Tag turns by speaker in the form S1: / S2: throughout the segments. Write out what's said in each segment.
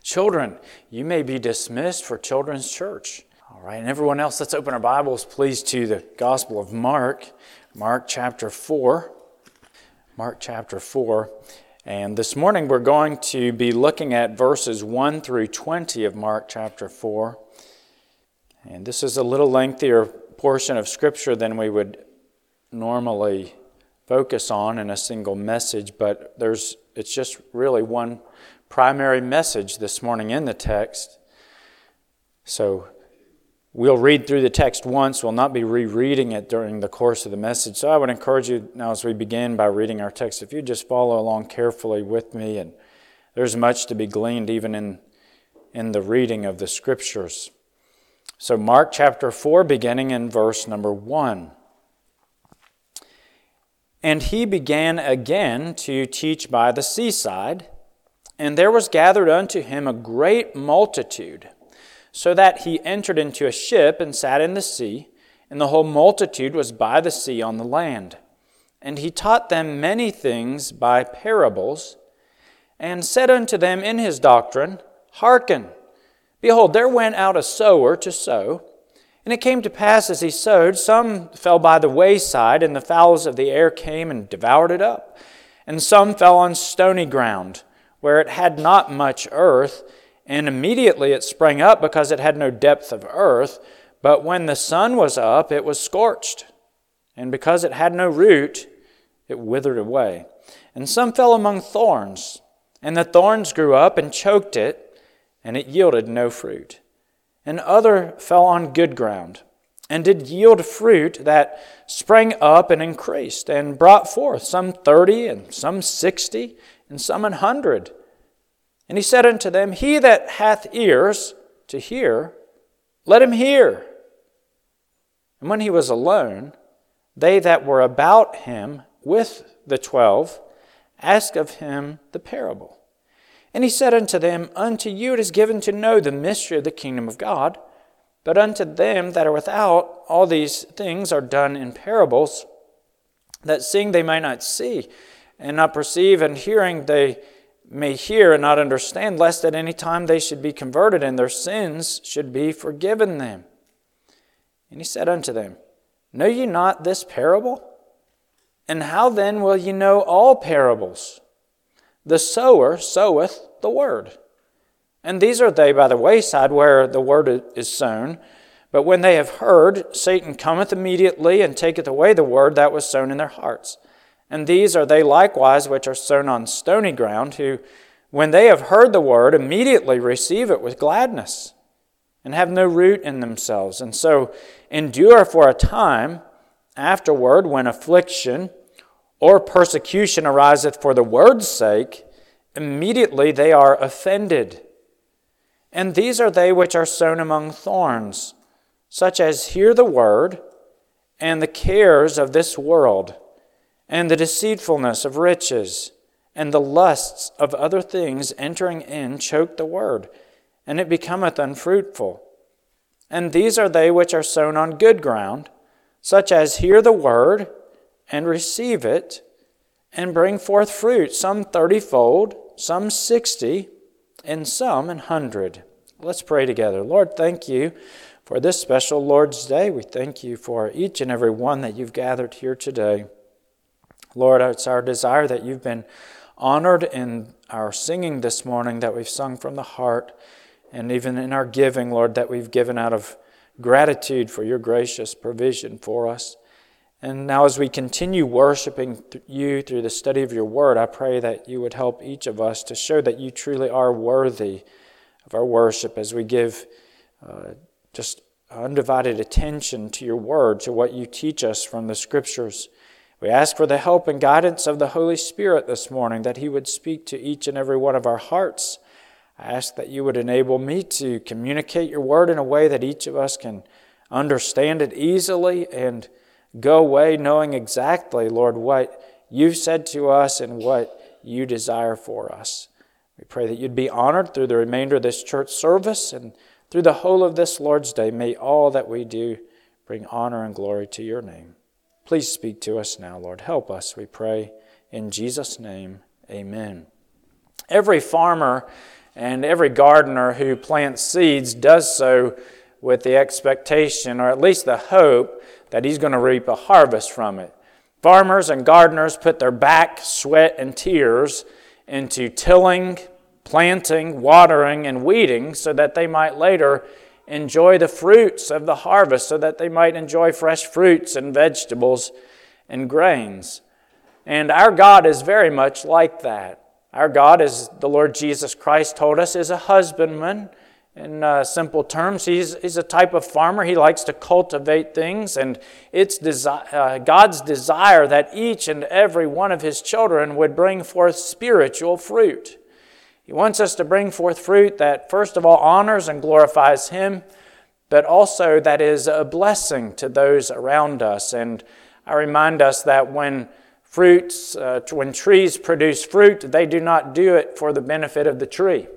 S1: Children, you may be dismissed for Children's Church. All right, and everyone else, let's open our Bibles, please, to the Gospel of Mark, Mark chapter 4. Mark chapter 4. And this morning we're going to be looking at verses 1 through 20 of Mark chapter 4. And this is a little lengthier portion of Scripture than we would normally focus on in a single message, but it's just really one primary message this morning in the text. So we'll read through the text once. We'll not be rereading it during the course of the message. So I would encourage you now as we begin by reading our text, if you just follow along carefully with me, and there's much to be gleaned even in the reading of the Scriptures. So Mark chapter 4, beginning in verse number 1. And he began again to teach by the seaside, and there was gathered unto him a great multitude, so that he entered into a ship and sat in the sea, and the whole multitude was by the sea on the land. And he taught them many things by parables, and said unto them in his doctrine, Hearken, behold, there went out a sower to sow. And it came to pass as he sowed, some fell by the wayside, and the fowls of the air came and devoured it up. And some fell on stony ground, where it had not much earth, and immediately it sprang up, because it had no depth of earth. But when the sun was up, it was scorched. And because it had no root, it withered away. And some fell among thorns, and the thorns grew up and choked it, and it yielded no fruit. And other fell on good ground, and did yield fruit that sprang up and increased, and brought forth some 30, and some 60, and some 100. And he said unto them, He that hath ears to hear, let him hear. And when he was alone, they that were about him with the 12 asked of him the parable. And he said unto them, Unto you it is given to know the mystery of the kingdom of God, but unto them that are without, all these things are done in parables, that seeing they may not see, and not perceive, and hearing they may hear and not understand, lest at any time they should be converted, and their sins should be forgiven them. And he said unto them, Know ye not this parable? And how then will ye know all parables? The sower soweth the word. And these are they by the wayside, where the word is sown. But when they have heard, Satan cometh immediately, and taketh away the word that was sown in their hearts. And these are they likewise which are sown on stony ground, who, when they have heard the word, immediately receive it with gladness, and have no root in themselves, and so endure for a time. Afterward, when affliction or persecution ariseth for the word's sake, immediately they are offended. And these are they which are sown among thorns, such as hear the word, and the cares of this world, and the deceitfulness of riches, and the lusts of other things entering in choke the word, and it becometh unfruitful. And these are they which are sown on good ground, such as hear the word, and receive it, and bring forth fruit, some 30-fold, some 60, and some 100. Let's pray together. Lord, thank you for this special Lord's Day. We thank you for each and every one that you've gathered here today. Lord, it's our desire that you've been honored in our singing this morning, that we've sung from the heart, and even in our giving, Lord, that we've given out of gratitude for your gracious provision for us. And now as we continue worshiping you through the study of your word, I pray that you would help each of us to show that you truly are worthy of our worship as we give just undivided attention to your word, to what you teach us from the Scriptures. We ask for the help and guidance of the Holy Spirit this morning, that he would speak to each and every one of our hearts. I ask that you would enable me to communicate your word in a way that each of us can understand it easily and go away knowing exactly, Lord, what you've said to us and what you desire for us. We pray that you'd be honored through the remainder of this church service, and through the whole of this Lord's Day, may all that we do bring honor and glory to your name. Please speak to us now, Lord. Help us, we pray. In Jesus' name, amen. Every farmer And every gardener who plants seeds does so with the expectation, or at least the hope, that he's going to reap a harvest from it. Farmers and gardeners put their back, sweat, and tears into tilling, planting, watering, and weeding so that they might later enjoy the fruits of the harvest, so that they might enjoy fresh fruits and vegetables and grains. And our God is very much like that. Our God, as the Lord Jesus Christ told us, is a husbandman. In simple terms, he's a type of farmer. He likes to cultivate things, and it's God's desire that each and every one of His children would bring forth spiritual fruit. He wants us to bring forth fruit that, first of all, honors and glorifies Him, but also that is a blessing to those around us. And I remind us that when trees produce fruit, they do not do it for the benefit of the tree.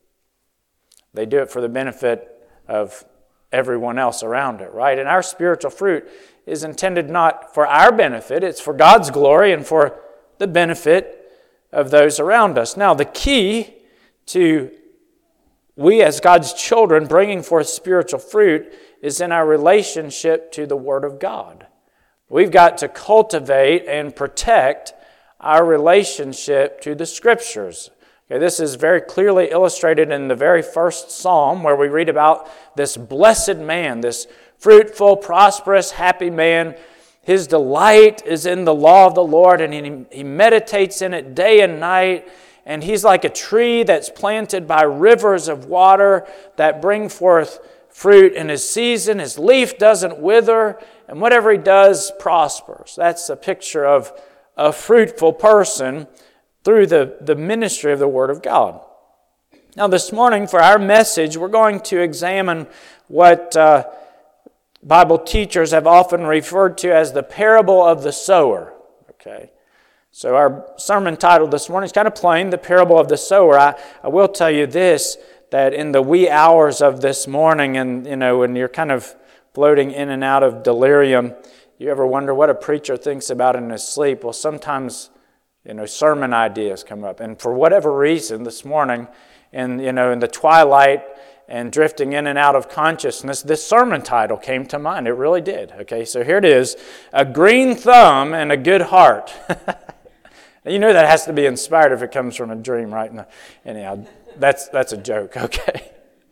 S1: They do it for the benefit of everyone else around it, right? And our spiritual fruit is intended not for our benefit, it's for God's glory and for the benefit of those around us. Now, the key to we as God's children bringing forth spiritual fruit is in our relationship to the Word of God. We've got to cultivate and protect our relationship to the Scriptures. Okay, this is very clearly illustrated in the very first Psalm, where we read about this blessed man, this fruitful, prosperous, happy man. His delight is in the law of the Lord, and he meditates in it day and night. And he's like a tree that's planted by rivers of water that bring forth fruit in his season. His leaf doesn't wither, and whatever he does prospers. That's a picture of a fruitful person through the ministry of the Word of God. Now this morning for our message, we're going to examine what Bible teachers have often referred to as the parable of the sower. Okay, so our sermon title this morning is kind of plain, the parable of the sower. I will tell you this, that in the wee hours of this morning, and when you're kind of floating in and out of delirium, you ever wonder what a preacher thinks about in his sleep? Well, sometimes sermon ideas come up. And for whatever reason, this morning, in the twilight and drifting in and out of consciousness, this sermon title came to mind. It really did. Okay, so here it is: A Green Thumb and a Good Heart. You know that has to be inspired if it comes from a dream, right? Anyhow, that's a joke, okay?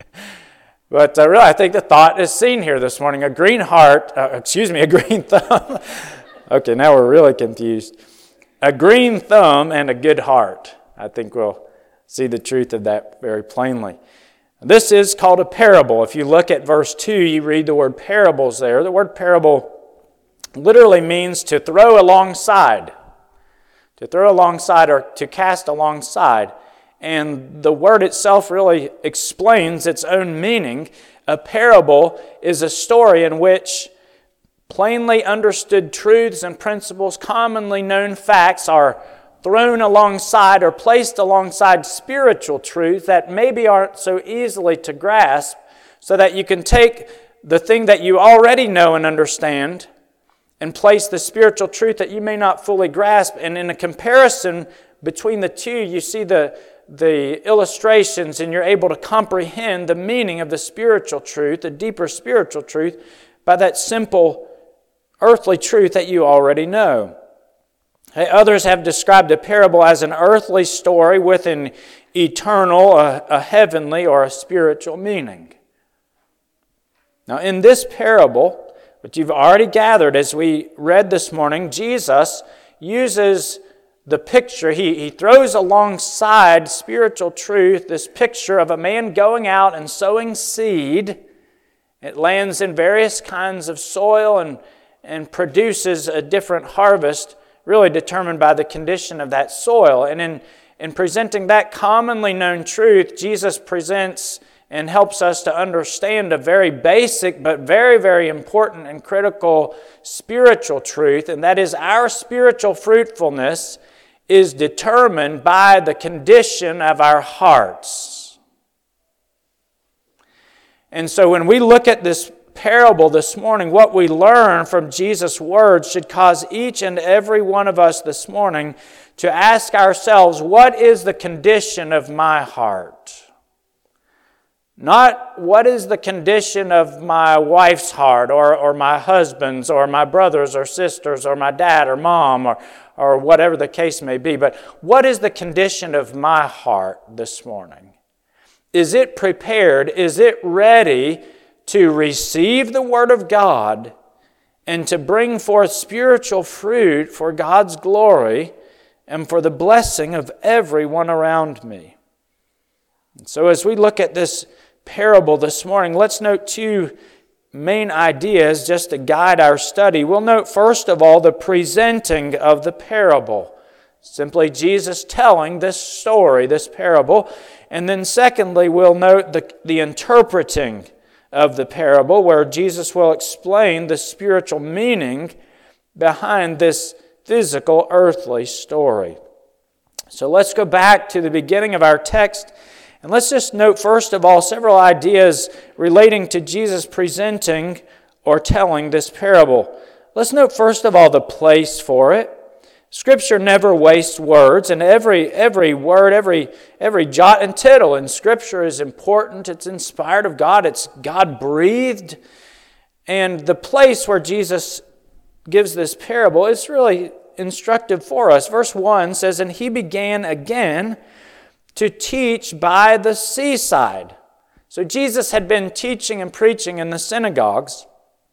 S1: But really, I think the thought is seen here this morning. A green thumb. Okay, now we're really confused. A green thumb and a good heart. I think we'll see the truth of that very plainly. This is called a parable. If you look at verse 2, you read the word parables there. The word parable literally means to throw alongside. To throw alongside or to cast alongside. And the word itself really explains its own meaning. A parable is a story in which plainly understood truths and principles, commonly known facts, are thrown alongside or placed alongside spiritual truth that maybe aren't so easily to grasp, so that you can take the thing that you already know and understand and place the spiritual truth that you may not fully grasp. And in a comparison between the two, you see the illustrations, and you're able to comprehend the meaning of the spiritual truth, the deeper spiritual truth, by that simple earthly truth that you already know. Others have described a parable as an earthly story with an eternal, a heavenly, or a spiritual meaning. Now, in this parable, which you've already gathered as we read this morning, Jesus uses the picture. He throws alongside spiritual truth this picture of a man going out and sowing seed. It lands in various kinds of soil and produces a different harvest, really determined by the condition of that soil. And in presenting that commonly known truth, Jesus presents and helps us to understand a very basic but very, very important and critical spiritual truth, and that is our spiritual fruitfulness is determined by the condition of our hearts. And so when we look at this parable this morning, what we learn from Jesus' words should cause each and every one of us this morning to ask ourselves, what is the condition of my heart? Not what is the condition of my wife's heart or my husband's or my brothers or sisters or my dad or mom or whatever the case may be, but what is the condition of my heart this morning? Is it prepared? Is it ready to receive the Word of God and to bring forth spiritual fruit for God's glory and for the blessing of everyone around me? And so as we look at this parable this morning, let's note two main ideas just to guide our study. We'll note first of all the presenting of the parable. Simply Jesus telling this story, this parable. And then secondly, we'll note the interpreting of the parable, where Jesus will explain the spiritual meaning behind this physical, earthly story. So let's go back to the beginning of our text, and let's just note first of all several ideas relating to Jesus presenting or telling this parable. Let's note first of all the place for it. Scripture never wastes words, and every word, every jot and tittle in Scripture is important. It's inspired of God. It's God-breathed. And the place where Jesus gives this parable is really instructive for us. Verse 1 says, "And he began again to teach by the seaside." So Jesus had been teaching and preaching in the synagogues,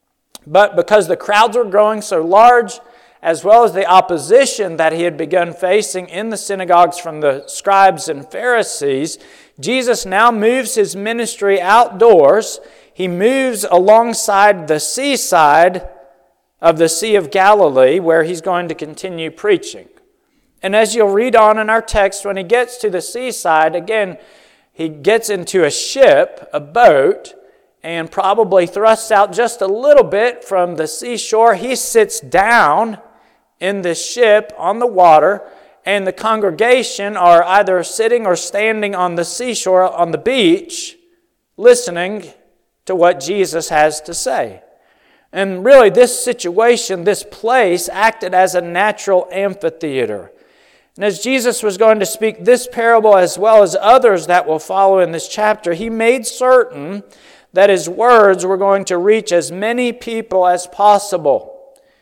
S1: but because the crowds were growing so large, as well as the opposition that he had begun facing in the synagogues from the scribes and Pharisees, Jesus now moves his ministry outdoors. He moves alongside the seaside of the Sea of Galilee, where he's going to continue preaching. And as you'll read on in our text, when he gets to the seaside, again, he gets into a ship, a boat, and probably thrusts out just a little bit from the seashore. He sits down in the ship on the water, and the congregation are either sitting or standing on the seashore, on the beach, listening to what Jesus has to say. And really, this situation, this place, acted as a natural amphitheater. And as Jesus was going to speak this parable as well as others that will follow in this chapter, he made certain that his words were going to reach as many people as possible.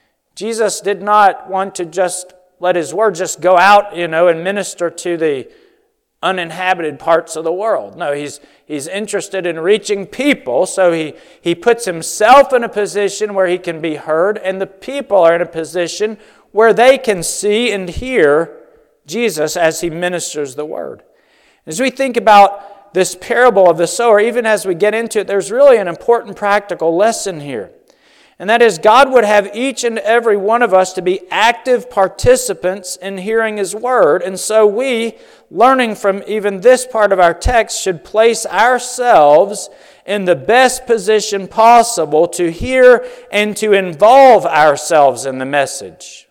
S1: Jesus did not want to just let his word just go out, and minister to the uninhabited parts of the world. No, he's interested in reaching people, so he puts himself in a position where he can be heard, and the people are in a position where they can see and hear Jesus as he ministers the word. As we think about this parable of the sower, even as we get into it, there's really an important practical lesson here. And that is, God would have each and every one of us to be active participants in hearing his word. And so we, learning from even this part of our text, should place ourselves in the best position possible to hear and to involve ourselves in the message.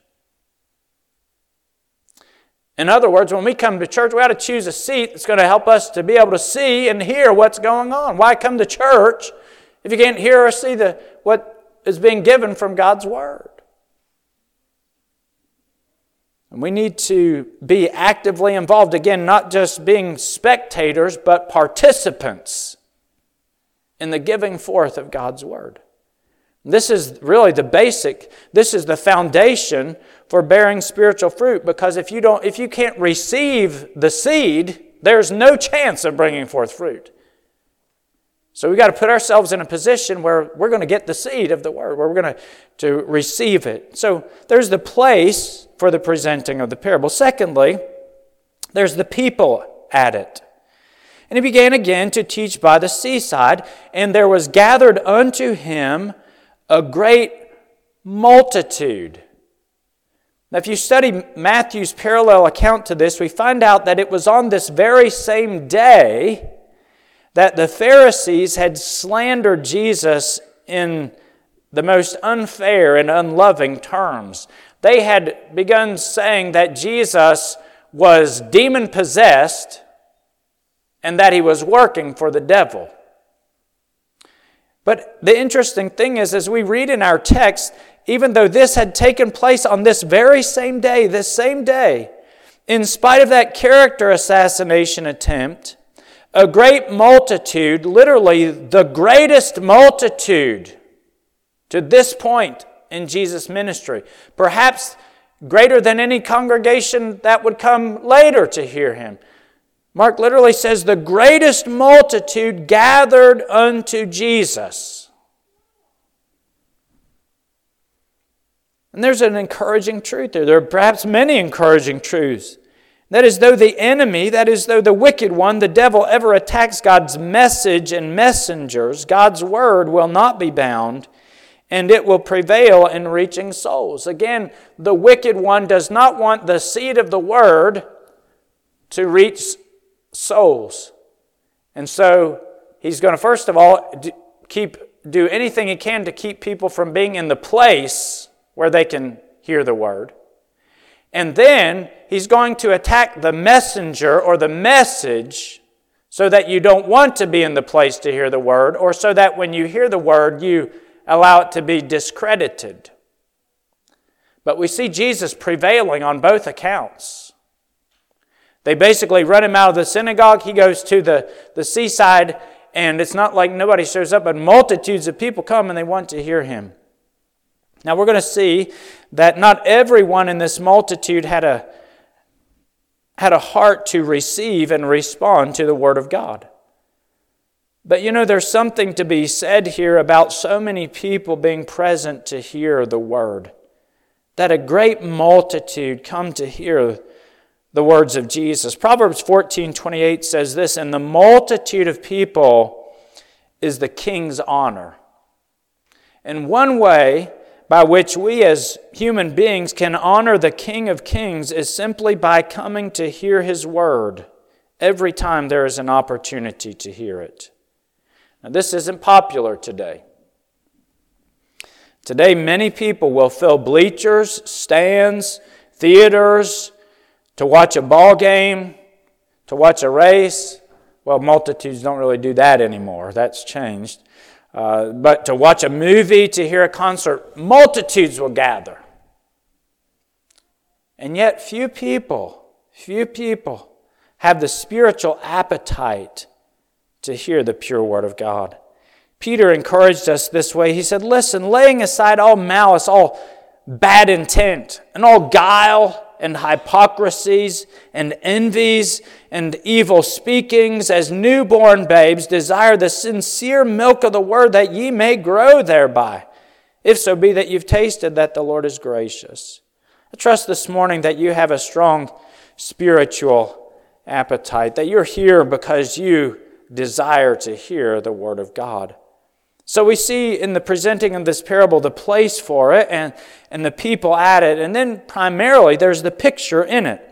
S1: In other words, when we come to church, we ought to choose a seat that's going to help us to be able to see and hear what's going on. Why come to church if you can't hear or see what is being given from God's Word? And we need to be actively involved. Again, not just being spectators, but participants in the giving forth of God's Word. This is really the basic, this is the foundation for bearing spiritual fruit, because if you can't receive the seed, there's no chance of bringing forth fruit. So we've got to put ourselves in a position where we're going to get the seed of the Word, where we're going to receive it. So there's the place for the presenting of the parable. Secondly, there's the people at it. And he began again to teach by the seaside, and there was gathered unto him a great multitude. Now, if you study Matthew's parallel account to this, we find out that it was on this very same day that the Pharisees had slandered Jesus in the most unfair and unloving terms. They had begun saying that Jesus was demon-possessed and that he was working for the devil. But the interesting thing is, as we read in our text, even though this had taken place on this very same day, in spite of that character assassination attempt, a great multitude, literally the greatest multitude to this point in Jesus' ministry. Perhaps greater than any congregation that would come later to hear him. Mark literally says the greatest multitude gathered unto Jesus. And there's an encouraging truth there. There are perhaps many encouraging truths. That is, though the enemy, that is, though the wicked one, the devil, ever attacks God's message and messengers, God's word will not be bound, and it will prevail in reaching souls. Again, the wicked one does not want the seed of the word to reach souls. And so he's going to, first of all, do anything he can to keep people from being in the place where they can hear the word. And then he's going to attack the messenger or the message so that you don't want to be in the place to hear the word, or so that when you hear the word, you allow it to be discredited. But we see Jesus prevailing on both accounts. They basically run him out of the synagogue. He goes to the seaside, and it's not like nobody shows up, but multitudes of people come and they want to hear him. Now we're going to see that not everyone in this multitude had a heart to receive and respond to the Word of God. But there's something to be said here about so many people being present to hear the Word. That a great multitude come to hear the words of Jesus. Proverbs 14:28 says this, "And the multitude of people is the king's honor." And one way by which we as human beings can honor the King of Kings is simply by coming to hear His Word every time there is an opportunity to hear it. Now, this isn't popular today. Today, many people will fill bleachers, stands, theaters, to watch a ball game, to watch a race. Well, multitudes don't really do that anymore. That's changed. But to watch a movie, to hear a concert, multitudes will gather. And yet few people have the spiritual appetite to hear the pure Word of God. Peter encouraged us this way. He said, "Listen, laying aside all malice, all bad intent, and all guile, and hypocrisies, and envies, and evil speakings, as newborn babes, desire the sincere milk of the word, that ye may grow thereby, if so be that you've tasted that the Lord is gracious." I trust this morning that you have a strong spiritual appetite, that you're here because you desire to hear the Word of God. So we see in the presenting of this parable the place for it and the people at it. And then primarily there's the picture in it.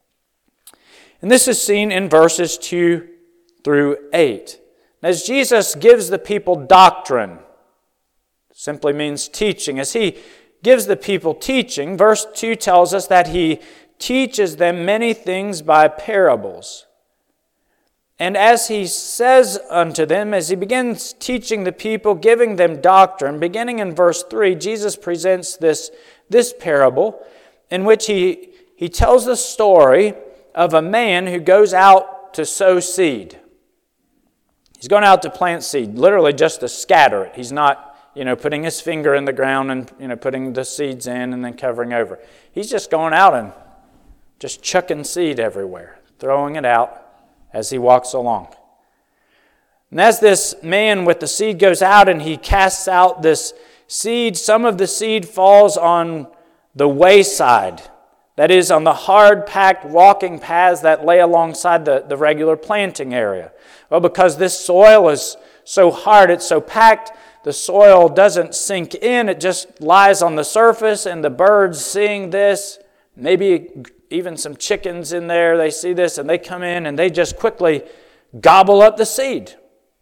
S1: And this is seen in verses 2 through 8. As Jesus gives the people doctrine, simply means teaching. As He gives the people teaching, verse 2 tells us that He teaches them many things by parables. And as He says unto them, as He begins teaching the people, giving them doctrine, beginning in verse 3, Jesus presents this parable in which He tells the story of a man who goes out to sow seed. He's going out to plant seed, literally just to scatter it. He's not, putting his finger in the ground and, putting the seeds in and then covering over. He's just going out and just chucking seed everywhere, throwing it out as he walks along. And as this man with the seed goes out and he casts out this seed, some of the seed falls on the wayside. That is, on the hard-packed walking paths that lay alongside the regular planting area. Well, because this soil is so hard, it's so packed, the soil doesn't sink in, it just lies on the surface, and the birds seeing this, maybe even some chickens in there, they see this and they come in and they just quickly gobble up the seed.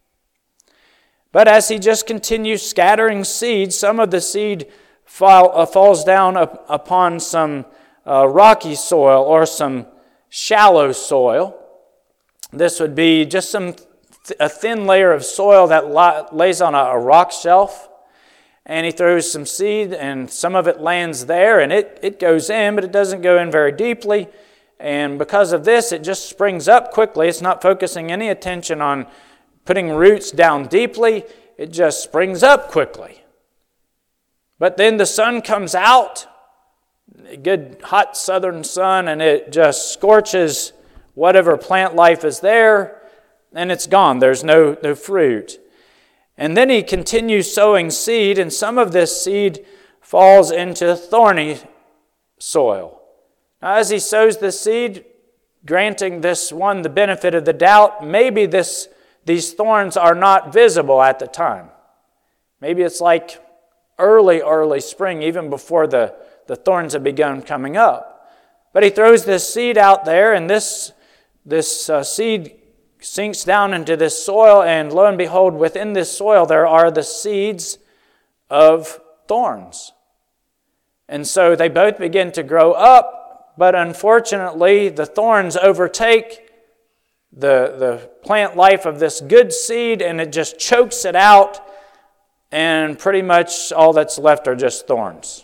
S1: But as he just continues scattering seed, some of the seed falls down upon some rocky soil or some shallow soil. This would be just a thin layer of soil that lays on a rock shelf. And he throws some seed, and some of it lands there, and it goes in, but it doesn't go in very deeply. And because of this, it just springs up quickly. It's not focusing any attention on putting roots down deeply. It just springs up quickly. But then the sun comes out, a good hot southern sun, and it just scorches whatever plant life is there, and it's gone. There's no fruit. And then he continues sowing seed, and some of this seed falls into thorny soil. Now, as he sows the seed, granting this one the benefit of the doubt, maybe these thorns are not visible at the time. Maybe it's like early spring, even before the thorns have begun coming up. But he throws this seed out there, and this seed sinks down into this soil, and lo and behold, within this soil there are the seeds of thorns. And so they both begin to grow up, but unfortunately the thorns overtake the plant life of this good seed, and it just chokes it out, and pretty much all that's left are just thorns.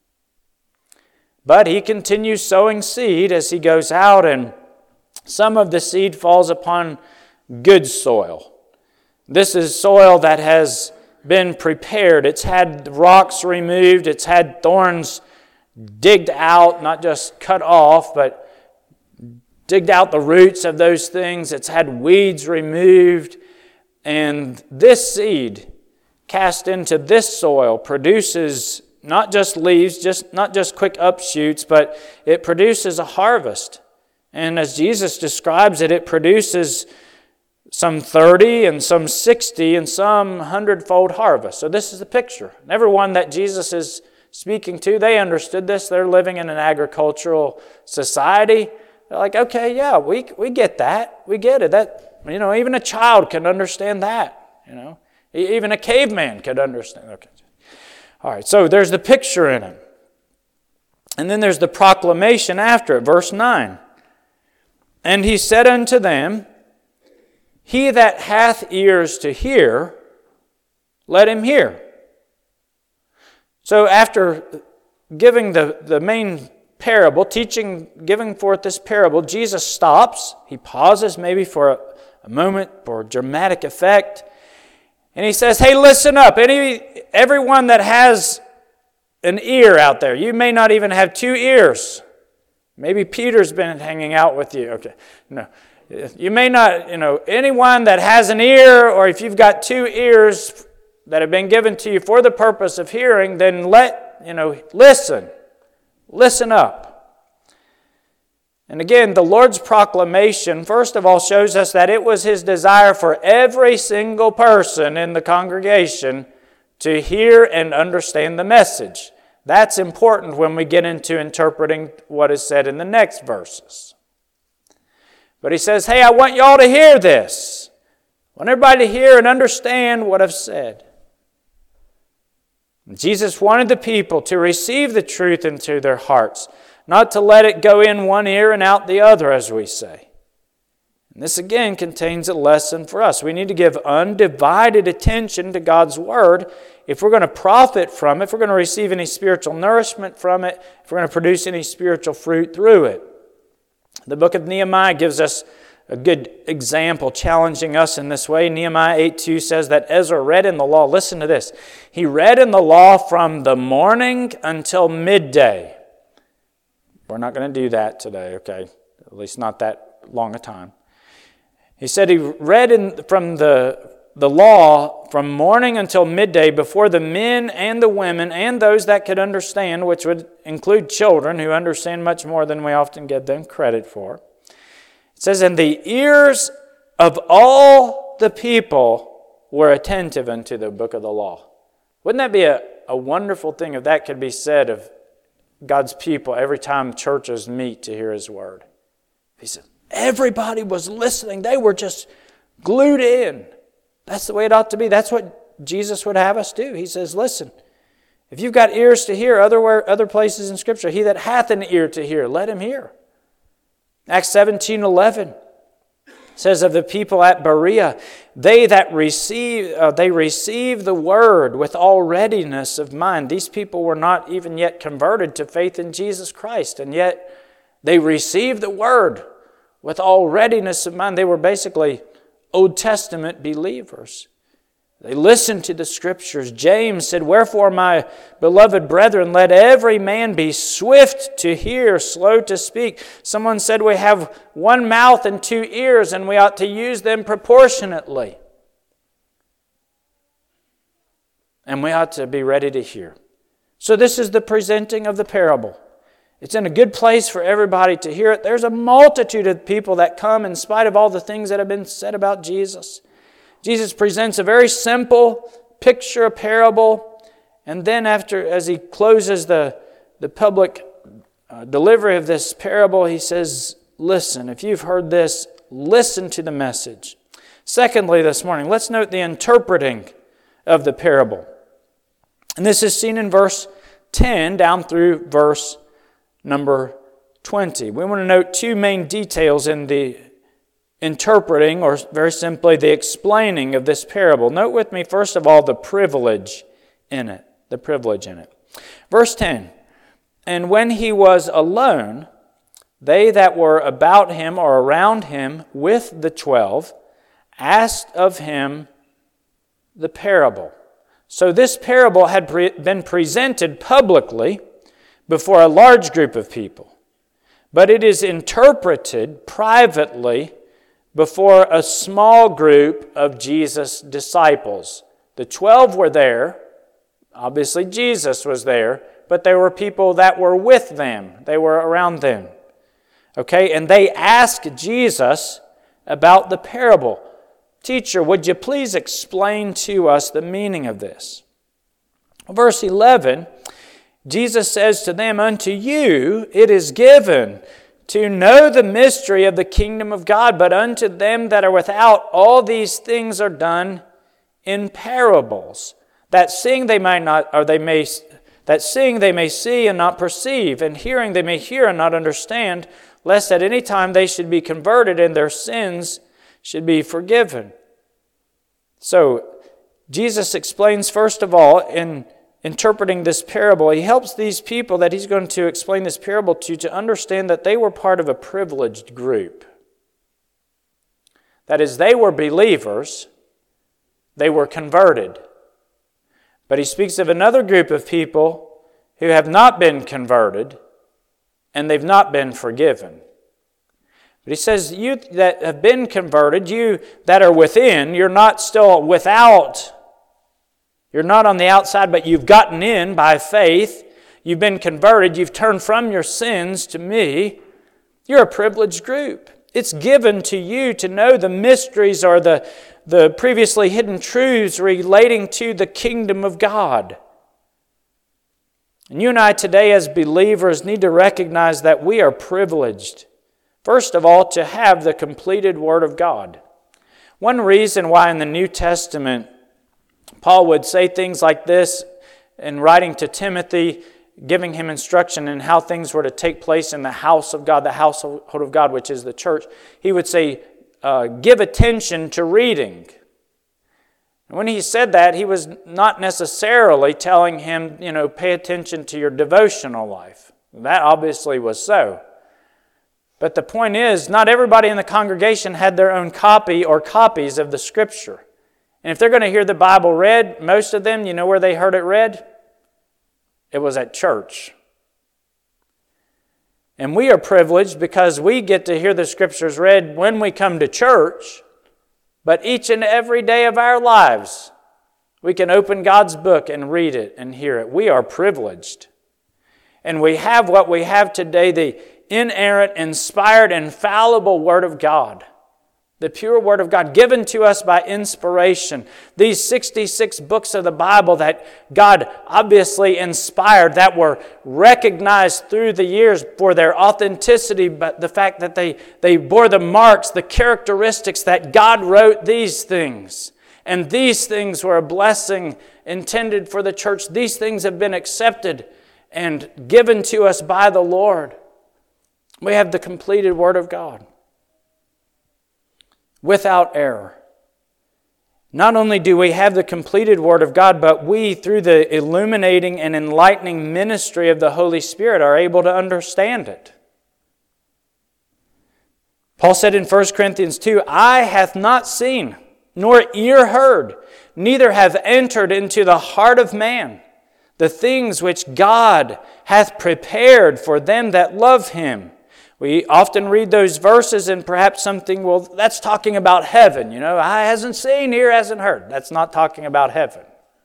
S1: But he continues sowing seed as he goes out, and some of the seed falls upon good soil. This is soil that has been prepared. It's had rocks removed. It's had thorns digged out, not just cut off, but digged out the roots of those things. It's had weeds removed. And this seed cast into this soil produces not just leaves, not just quick upshoots, but it produces a harvest. And as Jesus describes it, it produces some 30 and some 60 and some 100-fold harvest. So this is the picture. And everyone that Jesus is speaking to, they understood this. They're living in an agricultural society. They're like, okay, yeah, we get that. We get it. That, even a child can understand that. Even a caveman could understand. Okay. All right, so there's the picture in it. And then there's the proclamation after it, verse 9. And he said unto them, He that hath ears to hear, let him hear. So after giving the main parable, giving forth this parable, Jesus stops. He pauses maybe for a moment for dramatic effect. And he says, hey, listen up. Everyone that has an ear out there, you may not even have two ears. Maybe Peter's been hanging out with you. Okay, no. You may not, anyone that has an ear, or if you've got two ears that have been given to you for the purpose of hearing, then listen. Listen up. And again, the Lord's proclamation, first of all, shows us that it was His desire for every single person in the congregation to hear and understand the message. That's important when we get into interpreting what is said in the next verses. But He says, hey, I want y'all to hear this. I want everybody to hear and understand what I've said. Jesus wanted the people to receive the truth into their hearts, not to let it go in one ear and out the other, as we say. And this again contains a lesson for us. We need to give undivided attention to God's Word if we're going to profit from it, if we're going to receive any spiritual nourishment from it, if we're going to produce any spiritual fruit through it. The book of Nehemiah gives us a good example challenging us in this way. Nehemiah 8:2 says that Ezra read in the law. Listen to this. He read in the law from the morning until midday. We're not going to do that today, okay? At least not that long a time. He said he read from the law from morning until midday before the men and the women and those that could understand, which would include children who understand much more than we often give them credit for. It says, and the ears of all the people were attentive unto the book of the law. Wouldn't that be a wonderful thing if that could be said of God's people every time churches meet to hear His Word? He said, everybody was listening. They were just glued in. That's the way it ought to be. That's what Jesus would have us do. He says, listen, if you've got ears to hear other places in Scripture, he that hath an ear to hear, let him hear. Acts 17:11 says of the people at Berea, they receive the word with all readiness of mind. These people were not even yet converted to faith in Jesus Christ, and yet They received the word with all readiness of mind. They were basically Old Testament believers. They listened to the Scriptures. James said, "Wherefore, my beloved brethren, let every man be swift to hear, slow to speak." Someone said we have one mouth and two ears, and we ought to use them proportionately. And we ought to be ready to hear. So this is the presenting of the parable. It's in a good place for everybody to hear it. There's a multitude of people that come in spite of all the things that have been said about Jesus. Jesus presents a very simple picture, a parable, and then as he closes the public delivery of this parable, he says, listen, if you've heard this, listen to the message. Secondly, this morning, let's note the interpreting of the parable. And this is seen in verse 10 down through verse number 20. We want to note two main details in the interpreting, or very simply, the explaining of this parable. Note with me, first of all, the privilege in it. The privilege in it. Verse 10, "And when he was alone, they that were about him or around him with the 12 asked of him the parable." So this parable had been presented publicly before a large group of people, but it is interpreted privately before a small group of Jesus' disciples. The 12 were there. Obviously, Jesus was there, but there were people that were with them. They were around them. Okay, and they asked Jesus about the parable. "Teacher, would you please explain to us the meaning of this?" Verse 11, Jesus says to them, "Unto you it is given to know the mystery of the kingdom of God, but unto them that are without, all these things are done in parables, that seeing they may see and not perceive, and hearing they may hear and not understand, lest at any time they should be converted and their sins should be forgiven." So, Jesus explains first of all in interpreting this parable, he helps these people that he's going to explain this parable to understand that they were part of a privileged group. That is, they were believers, they were converted. But he speaks of another group of people who have not been converted and they've not been forgiven. But he says, you that have been converted, you that are within, you're not still without. You're not on the outside, but you've gotten in by faith. You've been converted. You've turned from your sins to me. You're a privileged group. It's given to you to know the mysteries or the previously hidden truths relating to the kingdom of God. And you and I today as believers need to recognize that we are privileged, first of all, to have the completed Word of God. One reason why in the New Testament Paul would say things like this in writing to Timothy, giving him instruction in how things were to take place in the house of God, the household of God, which is the church. He would say, give attention to reading. And when he said that, he was not necessarily telling him, pay attention to your devotional life. That obviously was so. But the point is, not everybody in the congregation had their own copy or copies of the Scripture. And if they're going to hear the Bible read, most of them, you know where they heard it read? It was at church. And we are privileged because we get to hear the Scriptures read when we come to church, but each and every day of our lives, we can open God's book and read it and hear it. We are privileged. And we have what we have today, the inerrant, inspired, infallible Word of God. The pure Word of God given to us by inspiration. These 66 books of the Bible that God obviously inspired, that were recognized through the years for their authenticity, but the fact that they bore the marks, the characteristics that God wrote these things. And these things were a blessing intended for the church. These things have been accepted and given to us by the Lord. We have the completed Word of God, without error. Not only do we have the completed Word of God, but we, through the illuminating and enlightening ministry of the Holy Spirit, are able to understand it. Paul said in 1 Corinthians 2, "Eye hath not seen, nor ear heard, neither have entered into the heart of man the things which God hath prepared for them that love Him." We often read those verses and perhaps something, well, that's talking about heaven. Eye hasn't seen, ear hasn't heard. That's not talking about heaven.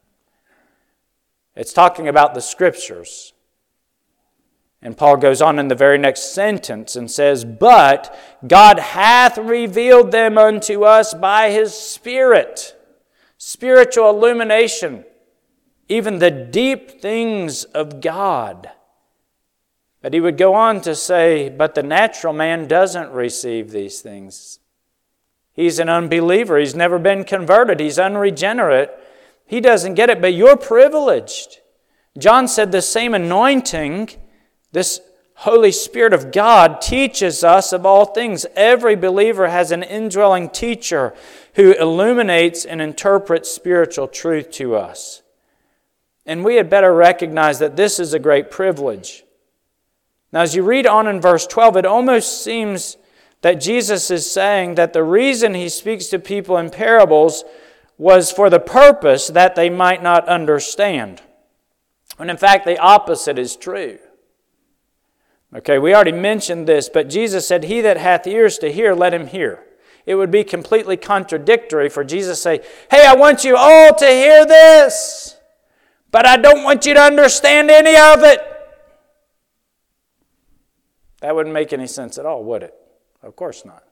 S1: It's talking about the Scriptures. And Paul goes on in the very next sentence and says, "But God hath revealed them unto us by His Spirit." Spiritual illumination, even the deep things of God. But he would go on to say, but the natural man doesn't receive these things. He's an unbeliever. He's never been converted. He's unregenerate. He doesn't get it, but you're privileged. John said the same anointing, this Holy Spirit of God, teaches us of all things. Every believer has an indwelling teacher who illuminates and interprets spiritual truth to us. And we had better recognize that this is a great privilege. Now, as you read on in verse 12, it almost seems that Jesus is saying that the reason He speaks to people in parables was for the purpose that they might not understand. And in fact, the opposite is true. Okay, we already mentioned this, but Jesus said, "He that hath ears to hear, let him hear." It would be completely contradictory for Jesus to say, "Hey, I want you all to hear this, but I don't want you to understand any of it." That wouldn't make any sense at all, would it? Of course not.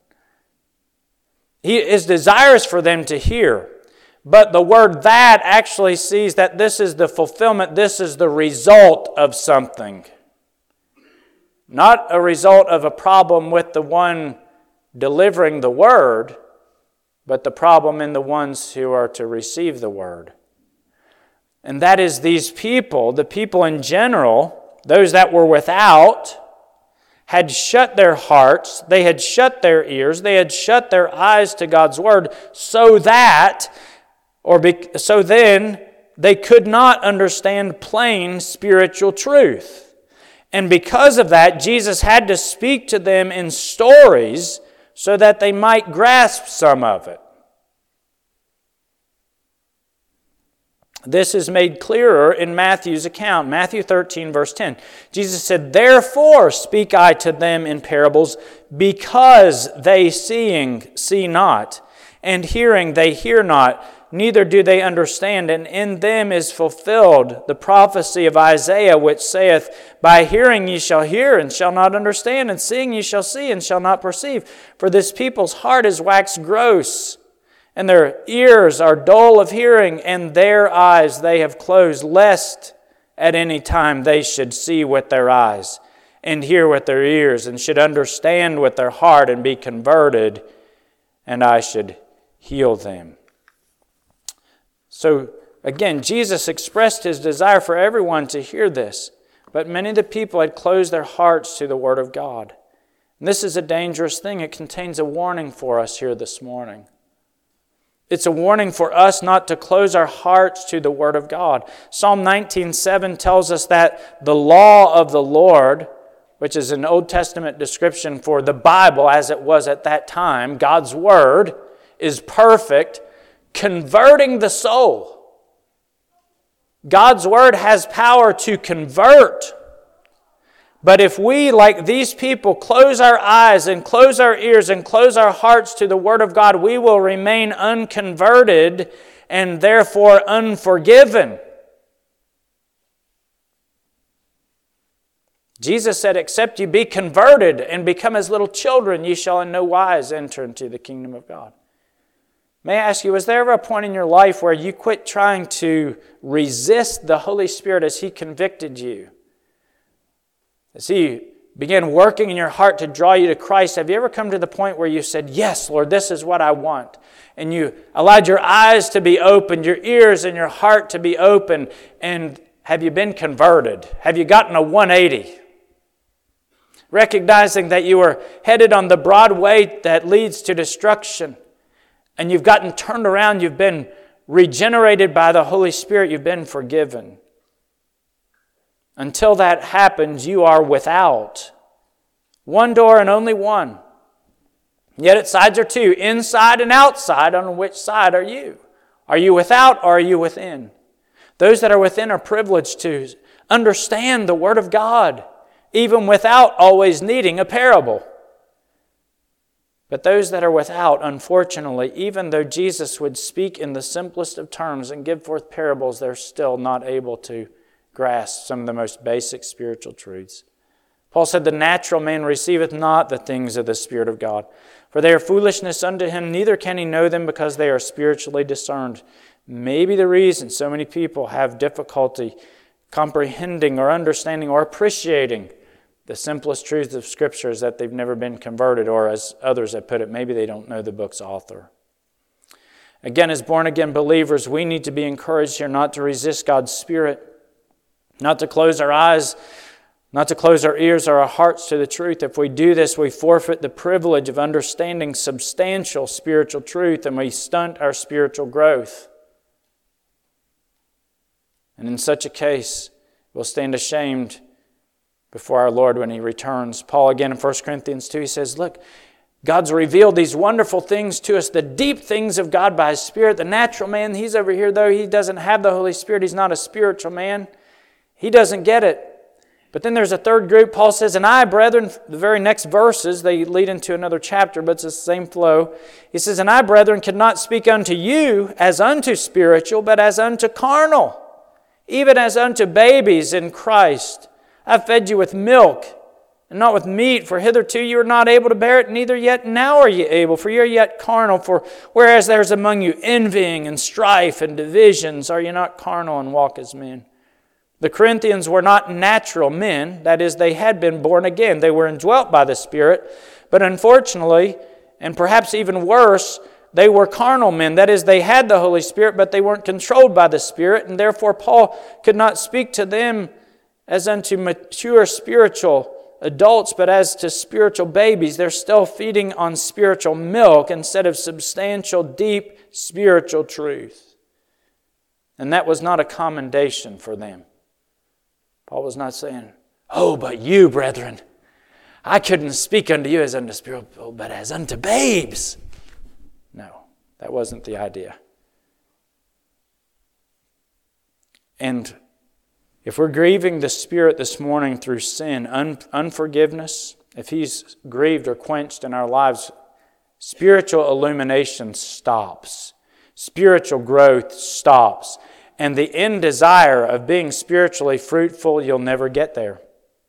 S1: His desire is for them to hear. But the word "that" actually sees that this is the fulfillment, this is the result of something. Not a result of a problem with the one delivering the word, but the problem in the ones who are to receive the word. And that is these people, the people in general, those that were without, had shut their hearts, they had shut their ears, they had shut their eyes to God's word so then they could not understand plain spiritual truth. And because of that, Jesus had to speak to them in stories so that they might grasp some of it. This is made clearer in Matthew's account. Matthew 13, verse 10. Jesus said, "Therefore speak I to them in parables, because they seeing see not, and hearing they hear not, neither do they understand. And in them is fulfilled the prophecy of Isaiah, which saith, By hearing ye shall hear, and shall not understand, and seeing ye shall see, and shall not perceive. For this people's heart is waxed gross, and their ears are dull of hearing, and their eyes they have closed, lest at any time they should see with their eyes, and hear with their ears, and should understand with their heart, and be converted, and I should heal them." So, again, Jesus expressed His desire for everyone to hear this, but many of the people had closed their hearts to the Word of God. And this is a dangerous thing. It contains a warning for us here this morning. It's a warning for us not to close our hearts to the Word of God. Psalm 19:7 tells us that the law of the Lord, which is an Old Testament description for the Bible as it was at that time, God's Word, is perfect, converting the soul. God's Word has power to convert. But if we, like these people, close our eyes and close our ears and close our hearts to the Word of God, we will remain unconverted and therefore unforgiven. Jesus said, "Except you be converted and become as little children, ye shall in no wise enter into the kingdom of God." May I ask you, was there ever a point in your life where you quit trying to resist the Holy Spirit as He convicted you? As He began working in your heart to draw you to Christ, have you ever come to the point where you said, "Yes, Lord, this is what I want"? And you allowed your eyes to be opened, your ears and your heart to be open, and have you been converted? Have you gotten a 180? Recognizing that you were headed on the broad way that leads to destruction, and you've gotten turned around, you've been regenerated by the Holy Spirit, you've been forgiven. Until that happens, you are without. One door and only one. Yet its sides are two, inside and outside. On which side are you? Are you without or are you within? Those that are within are privileged to understand the Word of God, even without always needing a parable. But those that are without, unfortunately, even though Jesus would speak in the simplest of terms and give forth parables, they're still not able to grasp some of the most basic spiritual truths. Paul said, "The natural man receiveth not the things of the Spirit of God, for they are foolishness unto him, neither can he know them because they are spiritually discerned." Maybe the reason so many people have difficulty comprehending or understanding or appreciating the simplest truths of Scripture is that they've never been converted, or as others have put it, maybe they don't know the book's author. Again, as born-again believers, we need to be encouraged here not to resist God's Spirit, not to close our eyes, not to close our ears or our hearts to the truth. If we do this, we forfeit the privilege of understanding substantial spiritual truth, and we stunt our spiritual growth. And in such a case, we'll stand ashamed before our Lord when He returns. Paul again in 1 Corinthians 2, he says, look, God's revealed these wonderful things to us, the deep things of God by His Spirit. The natural man, he's over here, though he doesn't have the Holy Spirit, he's not a spiritual man. He doesn't get it. But then there's a third group. Paul says, "And I, brethren," the very next verses, they lead into another chapter, but it's the same flow. He says, "And I, brethren, could not speak unto you as unto spiritual, but as unto carnal, even as unto babies in Christ. I fed you with milk, and not with meat, for hitherto you were not able to bear it, neither yet now are ye able, for ye are yet carnal. For whereas there is among you envying and strife and divisions, are ye not carnal and walk as men?" The Corinthians were not natural men. That is, they had been born again. They were indwelt by the Spirit. But unfortunately, and perhaps even worse, they were carnal men. That is, they had the Holy Spirit, but they weren't controlled by the Spirit. And therefore, Paul could not speak to them as unto mature spiritual adults, but as to spiritual babies. They're still feeding on spiritual milk instead of substantial, deep spiritual truth. And that was not a commendation for them. Paul was not saying, "Oh, but you, brethren, I couldn't speak unto you as unto spiritual, but as unto babes." No, that wasn't the idea. And if we're grieving the Spirit this morning through sin, unforgiveness, if He's grieved or quenched in our lives, spiritual illumination stops. Spiritual growth stops. And the end desire of being spiritually fruitful, you'll never get there.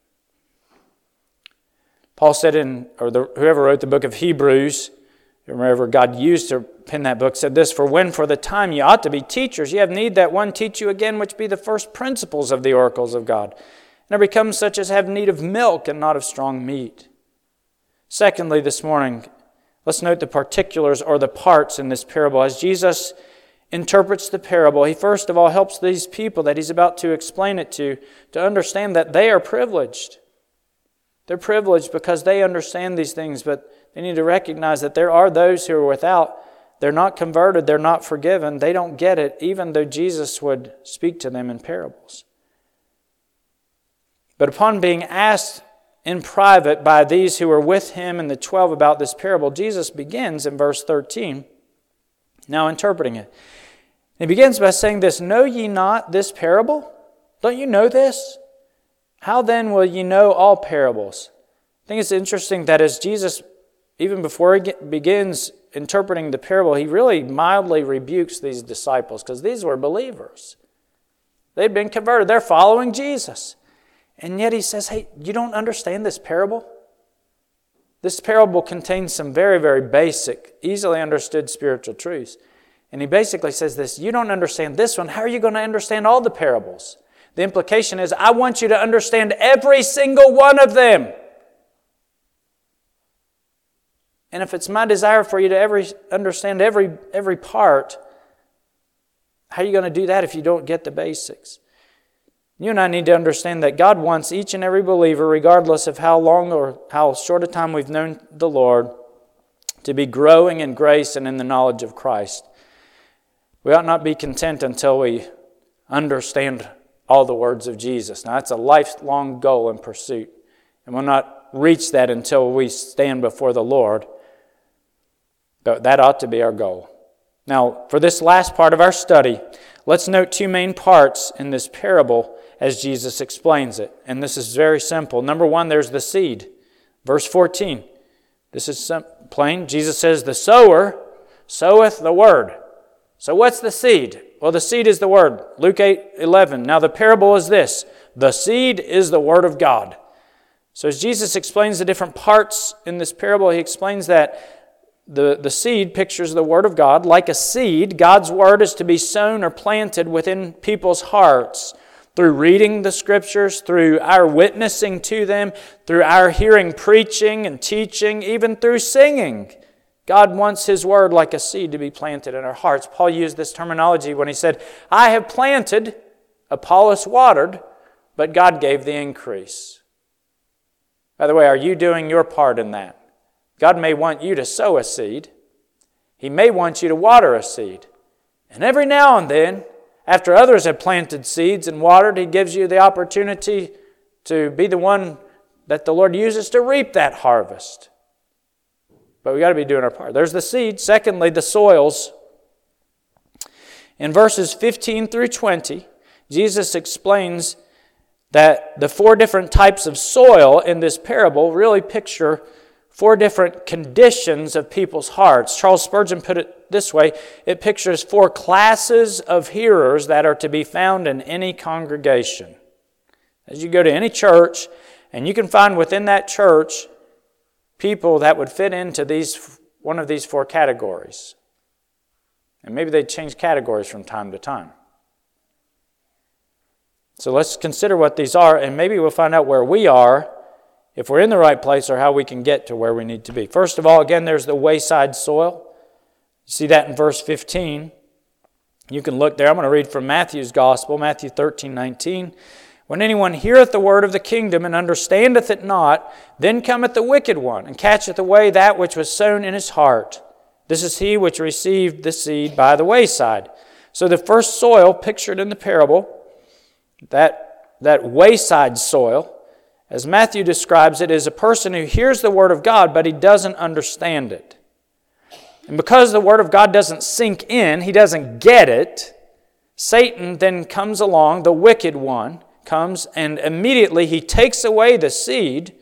S1: Paul said whoever wrote the book of Hebrews, whoever God used to pen that book, said this, "For when for the time ye ought to be teachers, ye have need that one teach you again, which be the first principles of the oracles of God. And are become such as have need of milk and not of strong meat." Secondly, this morning, let's note the particulars or the parts in this parable. As Jesus interprets the parable, He first of all helps these people that He's about to explain it to understand that they are privileged. They're privileged because they understand these things, but they need to recognize that there are those who are without. They're not converted, they're not forgiven, they don't get it, even though Jesus would speak to them in parables. But upon being asked in private by these who were with Him and the 12 about this parable, Jesus begins in verse 13, now interpreting it. He begins by saying this, "Know ye not this parable? Don't you know this? How then will ye know all parables?" I think it's interesting that as Jesus, even before He begins interpreting the parable, He really mildly rebukes these disciples because these were believers. They'd been converted. They're following Jesus. And yet He says, "Hey, you don't understand this parable? This parable contains some very, very basic, easily understood spiritual truths." And He basically says this, "You don't understand this one. How are you going to understand all the parables?" The implication is, I want you to understand every single one of them. And if it's my desire for you to understand every part, how are you going to do that if you don't get the basics? You and I need to understand that God wants each and every believer, regardless of how long or how short a time we've known the Lord, to be growing in grace and in the knowledge of Christ. We ought not be content until we understand all the words of Jesus. Now, that's a lifelong goal and pursuit. And we'll not reach that until we stand before the Lord. That ought to be our goal. Now, for this last part of our study, let's note two main parts in this parable as Jesus explains it. And this is very simple. Number one, there's the seed. Verse 14. This is plain. Jesus says, the sower soweth the word. So what's the seed? Well, the seed is the word. Luke 8:11. Now the parable is this. The seed is the word of God. So as Jesus explains the different parts in this parable, he explains that the seed pictures the word of God. Like a seed, God's word is to be sown or planted within people's hearts through reading the Scriptures, through our witnessing to them, through our hearing preaching and teaching, even through singing. God wants His word like a seed to be planted in our hearts. Paul used this terminology when he said, I have planted, Apollos watered, but God gave the increase. By the way, are you doing your part in that? God may want you to sow a seed. He may want you to water a seed. And every now and then, after others have planted seeds and watered, He gives you the opportunity to be the one that the Lord uses to reap that harvest. But we got to be doing our part. There's the seed. Secondly, the soils. In verses 15 through 20, Jesus explains that the four different types of soil in this parable really picture four different conditions of people's hearts. Charles Spurgeon put it this way. It pictures four classes of hearers that are to be found in any congregation. As you go to any church, and you can find within that church people that would fit into one of these four categories. And maybe they change categories from time to time. So let's consider what these are, and maybe we'll find out where we are, if we're in the right place, or how we can get to where we need to be. First of all, again, there's the wayside soil. You see that in verse 15. You can look there. I'm going to read from Matthew's Gospel, Matthew 13:19. When anyone heareth the word of the kingdom and understandeth it not, then cometh the wicked one, and catcheth away that which was sown in his heart. This is he which received the seed by the wayside. So the first soil pictured in the parable, that wayside soil, as Matthew describes it, is a person who hears the Word of God, but he doesn't understand it. And because the Word of God doesn't sink in, he doesn't get it, Satan then comes along, the wicked one comes, and immediately he takes away the seed,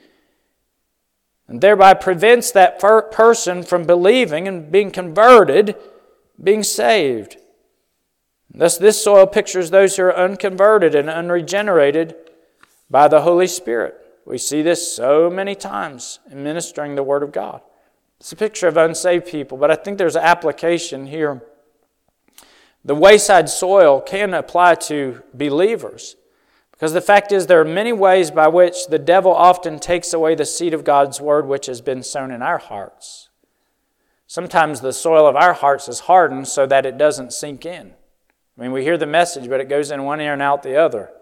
S1: and thereby prevents that person from believing and being converted, being saved. Thus this soil pictures those who are unconverted and unregenerated by the Holy Spirit. We see this so many times in ministering the Word of God. It's a picture of unsaved people, but I think there's an application here. The wayside soil can apply to believers, because the fact is there are many ways by which the devil often takes away the seed of God's Word which has been sown in our hearts. Sometimes the soil of our hearts is hardened so that it doesn't sink in. I mean, we hear the message, but it goes in one ear and out the other.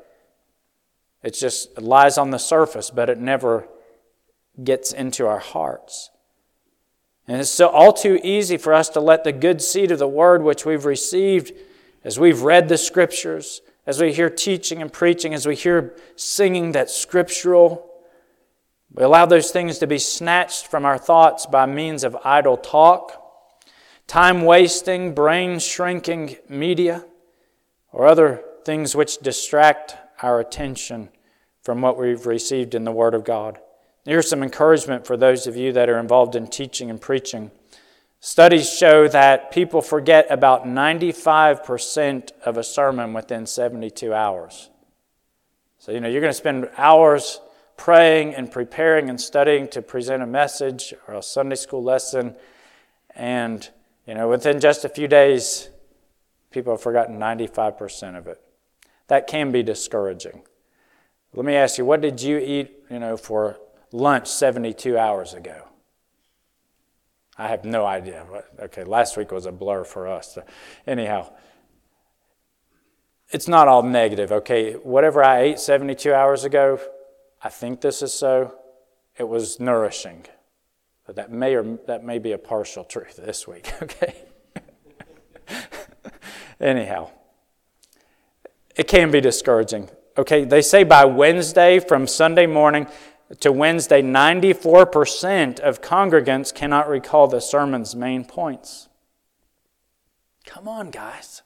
S1: It lies on the surface, but it never gets into our hearts. And it's all too easy for us to let the good seed of the Word which we've received as we've read the Scriptures, as we hear teaching and preaching, as we hear singing that's scriptural, we allow those things to be snatched from our thoughts by means of idle talk, time-wasting, brain-shrinking media, or other things which distract our attention from what we've received in the Word of God. Here's some encouragement for those of you that are involved in teaching and preaching. Studies show that people forget about 95% of a sermon within 72 hours. So, you're going to spend hours praying and preparing and studying to present a message or a Sunday school lesson, and, within just a few days, people have forgotten 95% of it. That can be discouraging. Let me ask you, what did you eat, for lunch 72 hours ago? I have no idea. Okay, last week was a blur for us. So anyhow, it's not all negative, okay? Whatever I ate 72 hours ago, I think this is so, it was nourishing. But that may be a partial truth this week, okay? Anyhow, it can be discouraging. Okay, they say by Wednesday from Sunday morning, to Wednesday, 94% of congregants cannot recall the sermon's main points. Come on, guys.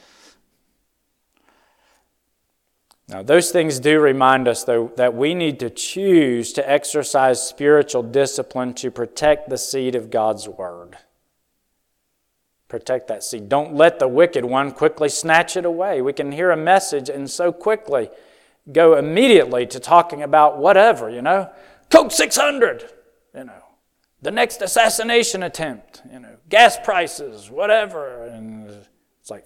S1: Now, those things do remind us, though, that we need to choose to exercise spiritual discipline to protect the seed of God's Word. Protect that seed. Don't let the wicked one quickly snatch it away. We can hear a message and so quickly go immediately to talking about whatever, Coke 600, the next assassination attempt, gas prices, whatever. And it's like,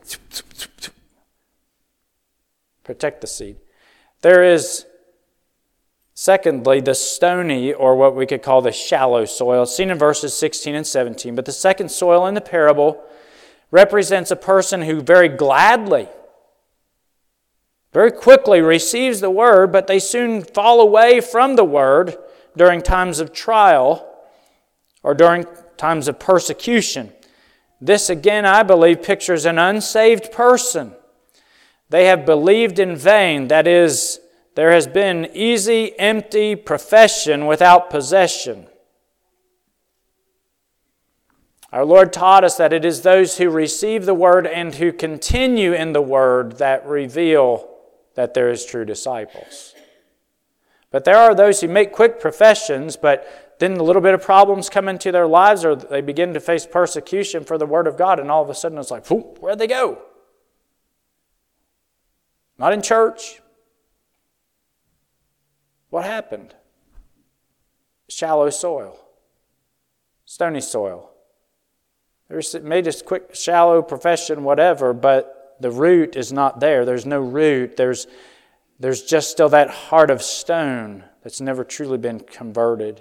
S1: protect the seed. There is, secondly, the stony, or what we could call the shallow soil, seen in verses 16 and 17. But the second soil in the parable represents a person who very gladly, very quickly receives the word, but they soon fall away from the word during times of trial or during times of persecution. This, again, I believe, pictures an unsaved person. They have believed in vain. That is, there has been easy, empty profession without possession. Our Lord taught us that it is those who receive the Word and who continue in the Word that reveal that there is true disciples. But there are those who make quick professions, but then a little bit of problems come into their lives, or they begin to face persecution for the Word of God, and all of a sudden it's like, where'd they go? Not in church. What happened? Shallow soil. Stony soil. They made this quick, shallow profession, whatever, but the root is not there. There's no root. There's just still that heart of stone that's never truly been converted.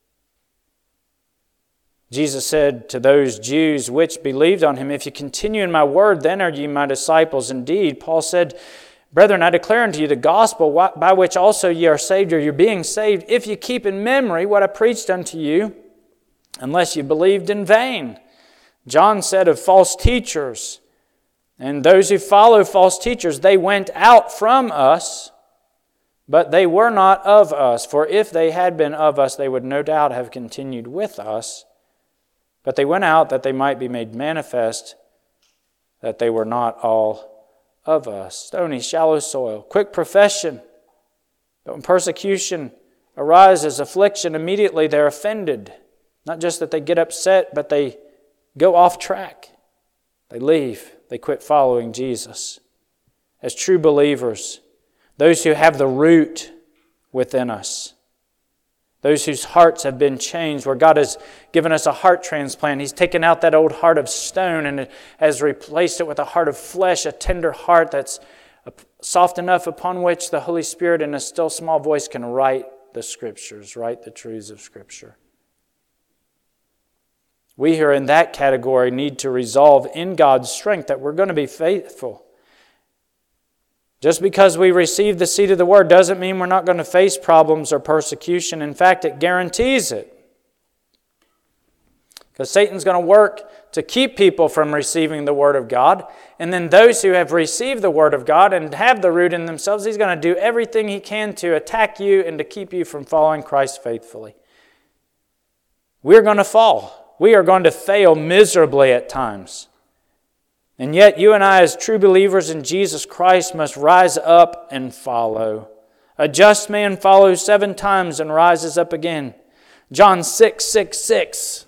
S1: Jesus said to those Jews which believed on Him, "If you continue in my word, then are ye my disciples indeed." Paul said, "Brethren, I declare unto you the gospel by which also ye are saved," or you're being saved, "if you keep in memory what I preached unto you, unless you believed in vain." John said of false teachers, and those who follow false teachers, "They went out from us, but they were not of us. For if they had been of us, they would no doubt have continued with us. But they went out that they might be made manifest that they were not all of us." Stony, shallow soil, quick profession. But when persecution arises, affliction, immediately they're offended. Not just that they get upset, but they go off track. They leave. They quit following Jesus. As true believers, those who have the root within us, those whose hearts have been changed, where God has given us a heart transplant. He's taken out that old heart of stone and has replaced it with a heart of flesh, a tender heart that's soft enough upon which the Holy Spirit in a still small voice can write the Scriptures, write the truths of Scripture. We who are in that category need to resolve in God's strength that we're going to be faithful. Just because we receive the seed of the Word doesn't mean we're not going to face problems or persecution. In fact, it guarantees it. Because Satan's going to work to keep people from receiving the Word of God. And then those who have received the Word of God and have the root in themselves, he's going to do everything he can to attack you and to keep you from following Christ faithfully. We're going to fall. We are going to fail miserably at times. And yet you and I, as true believers in Jesus Christ, must rise up and follow. A just man follows 7 times and rises up again. John 6:6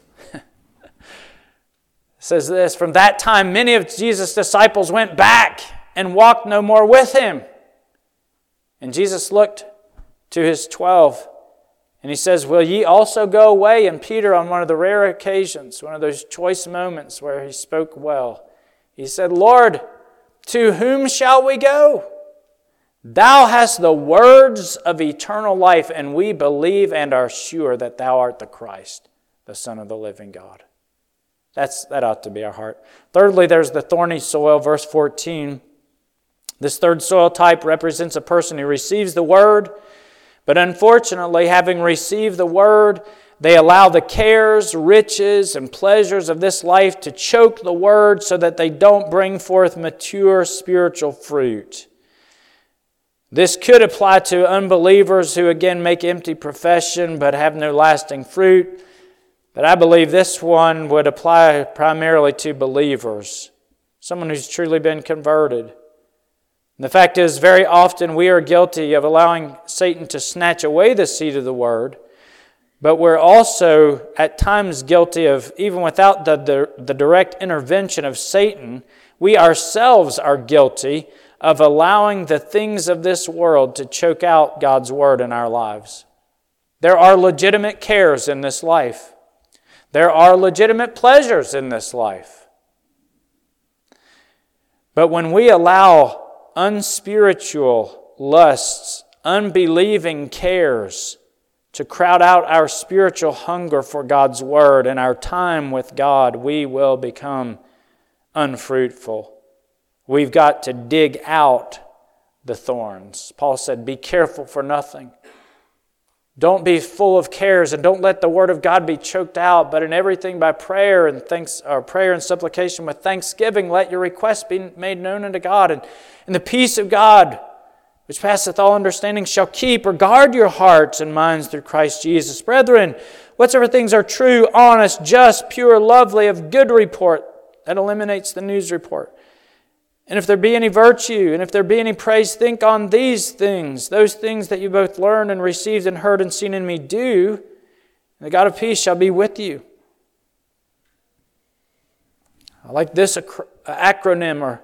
S1: says this, "From that time many of Jesus' disciples went back and walked no more with him." And Jesus looked to his 12 and he says, "Will ye also go away?" And Peter, on one of the rare occasions, one of those choice moments where he spoke well, he said, "Lord, to whom shall we go? Thou hast the words of eternal life, and we believe and are sure that Thou art the Christ, the Son of the living God." That ought to be our heart. Thirdly, there's the thorny soil, verse 14. This third soil type represents a person who receives the Word, but unfortunately, having received the Word, they allow the cares, riches, and pleasures of this life to choke the Word so that they don't bring forth mature spiritual fruit. This could apply to unbelievers who again make empty profession but have no lasting fruit. But I believe this one would apply primarily to believers, someone who's truly been converted. And the fact is, very often we are guilty of allowing Satan to snatch away the seed of the Word, but we're also at times guilty of, even without the direct intervention of Satan, we ourselves are guilty of allowing the things of this world to choke out God's Word in our lives. There are legitimate cares in this life. There are legitimate pleasures in this life. But when we allow unspiritual lusts, unbelieving cares to crowd out our spiritual hunger for God's Word and our time with God, we will become unfruitful. We've got to dig out the thorns. Paul said, be careful for nothing. Don't be full of cares, and don't let the Word of God be choked out, but in everything by prayer and supplication with thanksgiving, let your requests be made known unto God. And the peace of God, which passeth all understanding, shall keep or guard your hearts and minds through Christ Jesus. Brethren, whatsoever things are true, honest, just, pure, lovely, of good report, that eliminates the news report. And if there be any virtue, and if there be any praise, think on these things, those things that you both learned and received and heard and seen in me, do, and the God of peace shall be with you. I like this acronym, or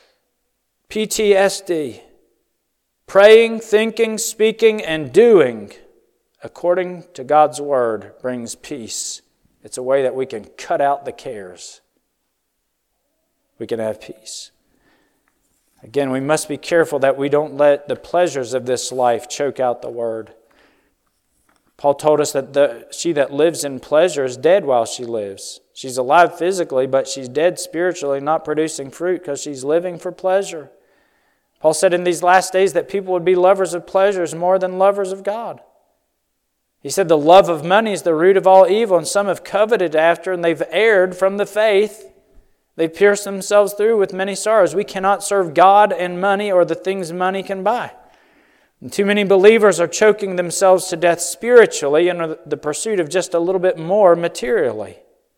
S1: PTSD. Praying, thinking, speaking, and doing according to God's Word brings peace. It's a way that we can cut out the cares. We can have peace. Again, we must be careful that we don't let the pleasures of this life choke out the Word. Paul told us that she that lives in pleasure is dead while she lives. She's alive physically, but she's dead spiritually, not producing fruit because she's living for pleasure. Paul said in these last days that people would be lovers of pleasures more than lovers of God. He said the love of money is the root of all evil, and some have coveted after, and they've erred from the faith. They pierce themselves through with many sorrows. We cannot serve God and money or the things money can buy. And too many believers are choking themselves to death spiritually in the pursuit of just a little bit more materially.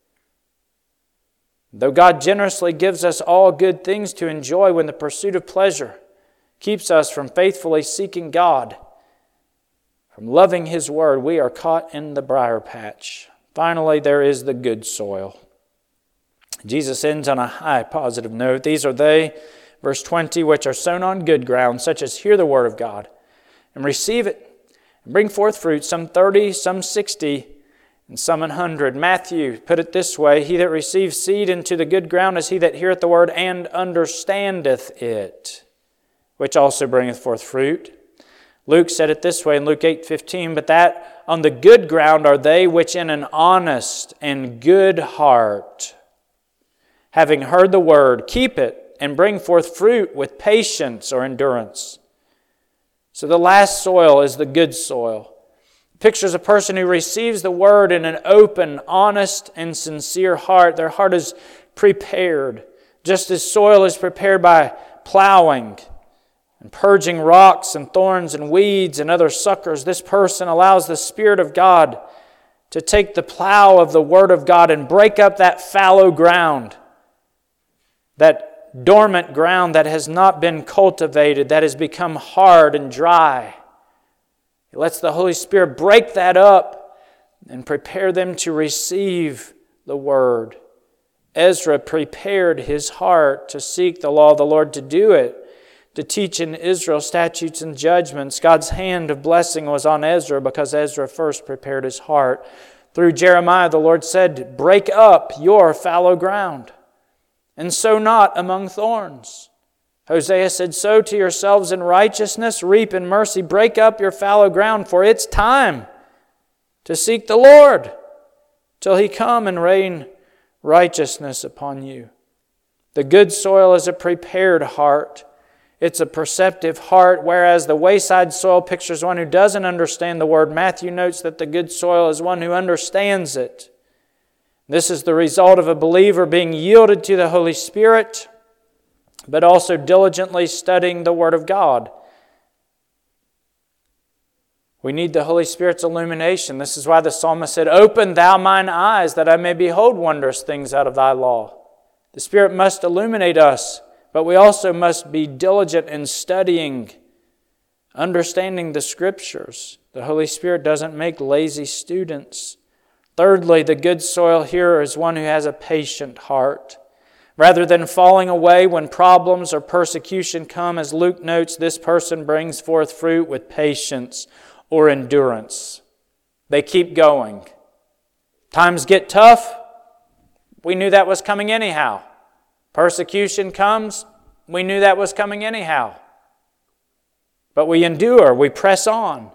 S1: Though God generously gives us all good things to enjoy, when the pursuit of pleasure keeps us from faithfully seeking God, from loving His Word, we are caught in the briar patch. Finally, there is the good soil. Jesus ends on a high positive note. These are they, verse 20, which are sown on good ground, such as hear the word of God, and receive it, and bring forth fruit, some 30, some 60, and some 100. Matthew put it this way, he that receives seed into the good ground is he that heareth the word and understandeth it, which also bringeth forth fruit. Luke said it this way in Luke 8:15, but that on the good ground are they which in an honest and good heart, having heard the word, keep it, and bring forth fruit with patience or endurance. So the last soil is the good soil. It pictures a person who receives the word in an open, honest, and sincere heart. Their heart is prepared, just as soil is prepared by plowing and purging rocks and thorns and weeds and other suckers. This person allows the Spirit of God to take the plow of the Word of God and break up that fallow ground, that dormant ground that has not been cultivated, that has become hard and dry. He lets the Holy Spirit break that up and prepare them to receive the Word. Ezra prepared his heart to seek the law of the Lord, to do it, to teach in Israel statutes and judgments. God's hand of blessing was on Ezra because Ezra first prepared his heart. Through Jeremiah, the Lord said, break up your fallow ground, and sow not among thorns. Hosea said, sow to yourselves in righteousness, reap in mercy, break up your fallow ground, for it's time to seek the Lord till He come and rain righteousness upon you. The good soil is a prepared heart. It's a perceptive heart, whereas the wayside soil pictures one who doesn't understand the Word. Matthew notes that the good soil is one who understands it. This is the result of a believer being yielded to the Holy Spirit, but also diligently studying the Word of God. We need the Holy Spirit's illumination. This is why the psalmist said, "Open thou mine eyes, that I may behold wondrous things out of thy law." The Spirit must illuminate us, but we also must be diligent in studying, understanding the Scriptures. The Holy Spirit doesn't make lazy students. Thirdly, the good soil hearer is one who has a patient heart. Rather than falling away when problems or persecution come, as Luke notes, this person brings forth fruit with patience or endurance. They keep going. Times get tough. We knew that was coming anyhow. Persecution comes. We knew that was coming anyhow. But we endure. We press on.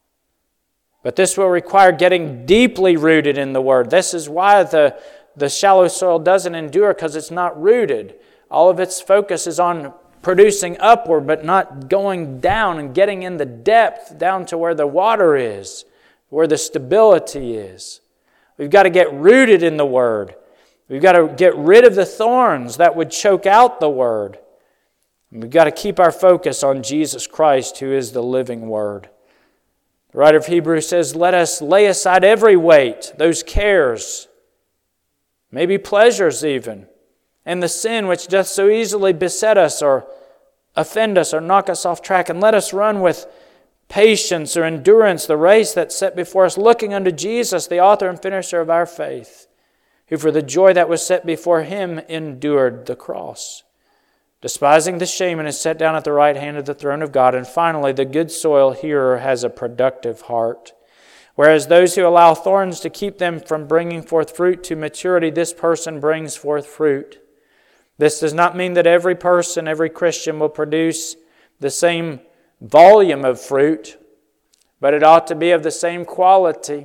S1: But this will require getting deeply rooted in the Word. This is why the shallow soil doesn't endure, because it's not rooted. All of its focus is on producing upward, but not going down and getting in the depth down to where the water is, where the stability is. We've got to get rooted in the Word. We've got to get rid of the thorns that would choke out the Word. And we've got to keep our focus on Jesus Christ, who is the living Word. The writer of Hebrews says, "Let us lay aside every weight, those cares, maybe pleasures even, and the sin which doth so easily beset us or offend us or knock us off track, and let us run with patience or endurance the race that's set before us, looking unto Jesus, the author and finisher of our faith, who for the joy that was set before Him endured the cross, despising the shame, and is set down at the right hand of the throne of God." And finally, the good soil hearer has a productive heart. Whereas those who allow thorns to keep them from bringing forth fruit to maturity, this person brings forth fruit. This does not mean that every person, every Christian will produce the same volume of fruit, but it ought to be of the same quality.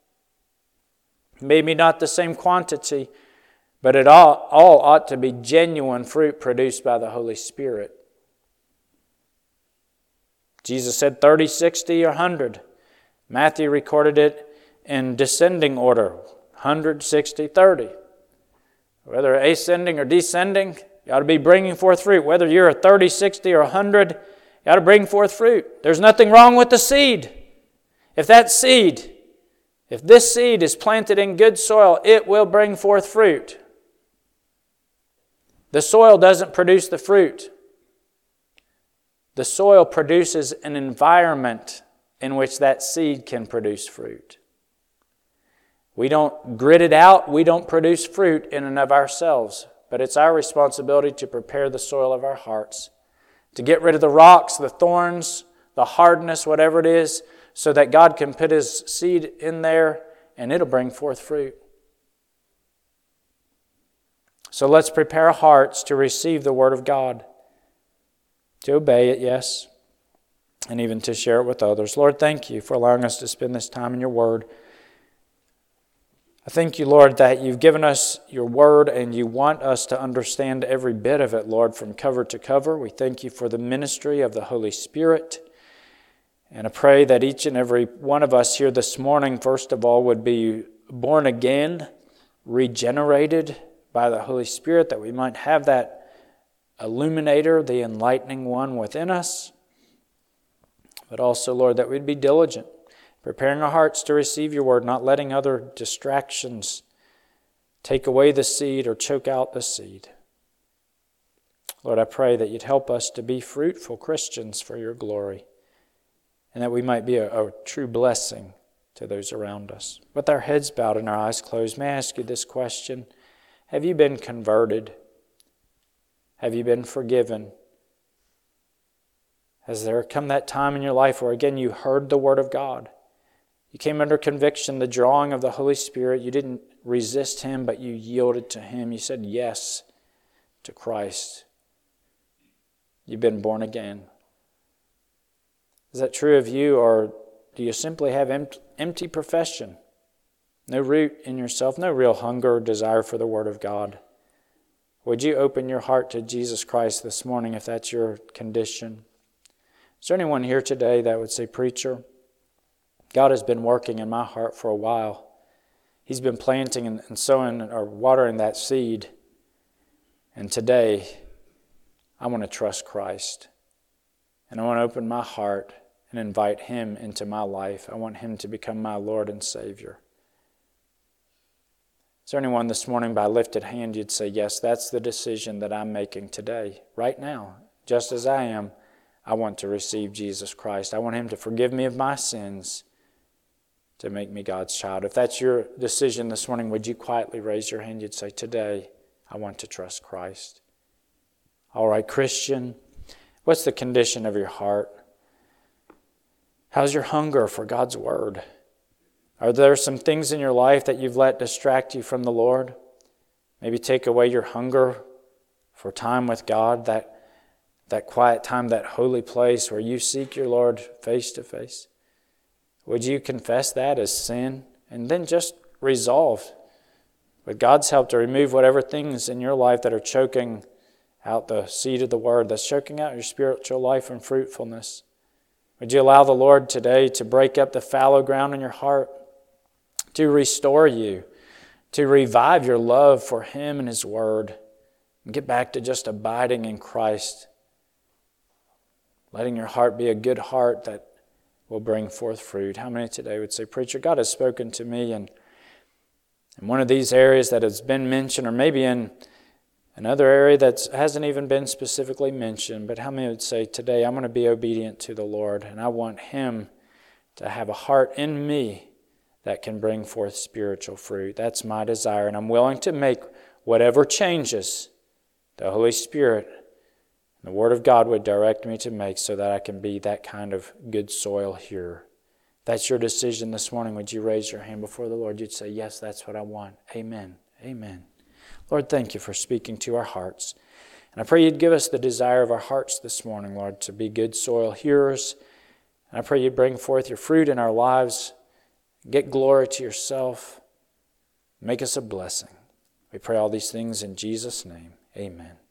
S1: Maybe not the same quantity, but it all ought to be genuine fruit produced by the Holy Spirit. Jesus said 30, 60, or 100. Matthew recorded it in descending order, 100, 60, 30. Whether ascending or descending, you ought to be bringing forth fruit. Whether you're a 30, 60, or 100, you ought to bring forth fruit. There's nothing wrong with the seed. If this seed is planted in good soil, it will bring forth fruit. The soil doesn't produce the fruit. The soil produces an environment in which that seed can produce fruit. We don't grit it out. We don't produce fruit in and of ourselves. But it's our responsibility to prepare the soil of our hearts, to get rid of the rocks, the thorns, the hardness, whatever it is, so that God can put His seed in there and it'll bring forth fruit. So let's prepare our hearts to receive the Word of God, to obey it, yes, and even to share it with others. Lord, thank You for allowing us to spend this time in Your Word. I thank You, Lord, that You've given us Your Word and You want us to understand every bit of it, Lord, from cover to cover. We thank You for the ministry of the Holy Spirit. And I pray that each and every one of us here this morning, first of all, would be born again, regenerated by the Holy Spirit, that we might have that illuminator, the enlightening one within us. But also, Lord, that we'd be diligent, preparing our hearts to receive Your Word, not letting other distractions take away the seed or choke out the seed. Lord, I pray that You'd help us to be fruitful Christians for Your glory, and that we might be a true blessing to those around us. With our heads bowed and our eyes closed, may I ask you this question? Have you been converted? Have you been forgiven? Has there come that time in your life where again you heard the Word of God? You came under conviction, the drawing of the Holy Spirit. You didn't resist Him, but you yielded to Him. You said yes to Christ. You've been born again. Is that true of you, or do you simply have empty profession? No root in yourself, no real hunger or desire for the Word of God. Would you open your heart to Jesus Christ this morning if that's your condition? Is there anyone here today that would say, "Preacher, God has been working in my heart for a while. He's been planting and sowing or watering that seed. And today, I want to trust Christ. And I want to open my heart and invite Him into my life. I want Him to become my Lord and Savior. Is there anyone this morning by lifted hand you'd say, yes, that's the decision that I'm making today, right now, just as I am. I want to receive Jesus Christ. I want Him to forgive me of my sins, to make me God's child. If that's your decision this morning, would you quietly raise your hand? You'd say, today, I want to trust Christ. All right, Christian, what's the condition of your heart? How's your hunger for God's Word? Are there some things in your life that you've let distract you from the Lord? Maybe take away your hunger for time with God, that quiet time, that holy place where you seek your Lord face to face. Would you confess that as sin? And then just resolve, with God's help, to remove whatever things in your life that are choking out the seed of the Word, that's choking out your spiritual life and fruitfulness. Would you allow the Lord today to break up the fallow ground in your heart, to restore you, to revive your love for Him and His Word, and get back to just abiding in Christ, letting your heart be a good heart that will bring forth fruit. How many today would say, preacher, God has spoken to me in one of these areas that has been mentioned, or maybe in another area that hasn't even been specifically mentioned, but how many would say, today I'm going to be obedient to the Lord, and I want Him to have a heart in me that can bring forth spiritual fruit. That's my desire, and I'm willing to make whatever changes the Holy Spirit and the Word of God would direct me to make, so that I can be that kind of good soil here. If that's your decision this morning, would you raise your hand before the Lord? You'd say, yes, that's what I want. Amen. Amen. Lord, thank you for speaking to our hearts. And I pray you'd give us the desire of our hearts this morning, Lord, to be good soil hearers. And I pray you'd bring forth your fruit in our lives. Get glory to yourself. Make us a blessing. We pray all these things in Jesus' name. Amen.